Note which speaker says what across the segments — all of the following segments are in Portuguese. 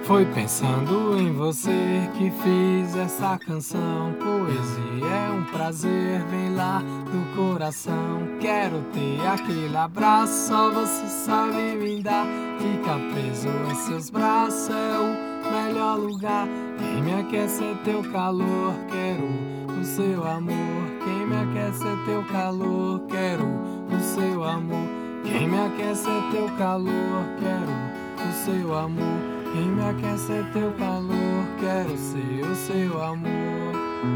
Speaker 1: Foi pensando em você que fiz essa canção. Poesia é um prazer, vem lá do coração. Quero ter aquele abraço, só você sabe me dar. Ficar preso em seus braços é o melhor lugar. Quem me aquece é teu calor, quero o seu amor. Quem me aquece é teu calor, quero o seu amor. Quem me aquece é teu calor, quero o seu amor. Quem me aquece é teu calor, quero ser o seu amor.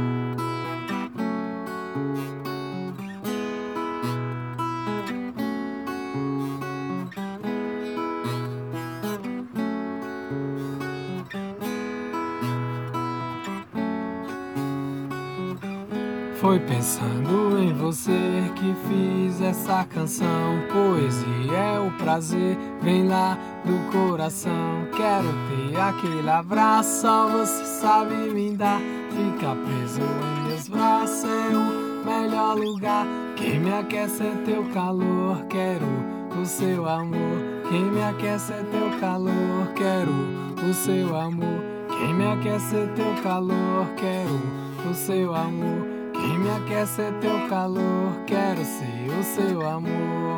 Speaker 1: Foi pensando em você que fiz essa canção. Poesia é o prazer, vem lá do coração. Quero ter aquele abraço, só você sabe me dar. Ficar preso em meus braços é o melhor lugar. Quem me aquece é teu calor, quero o seu amor. Quem me aquece é teu calor, quero o seu amor. Quem me aquece é teu calor, quero o seu amor. Quem me aquece é teu calor, quero ser o seu amor.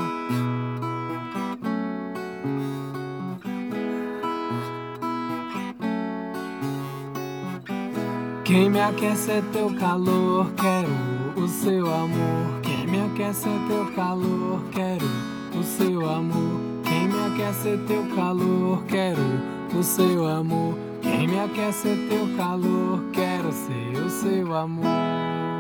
Speaker 1: Quem me aquece é teu calor, quero o seu amor. Quem me aquece é teu calor, quero o seu amor. Quem me aquece é teu calor, quero o seu amor. Quem me aquece é teu calor, quero ser o seu amor.